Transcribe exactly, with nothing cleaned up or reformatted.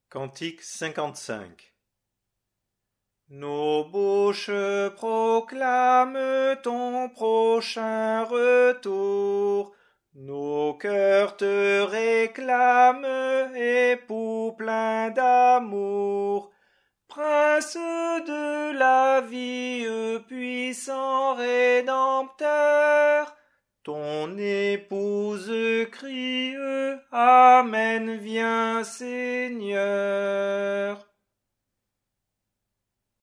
Cantique cinquante-cinq. Nos bouches proclament ton prochain retour, nos cœurs te réclament, époux plein d'amour. Prince de la vie, puissant Rédempteur, ton épouse crie, Amen, viens Seigneur.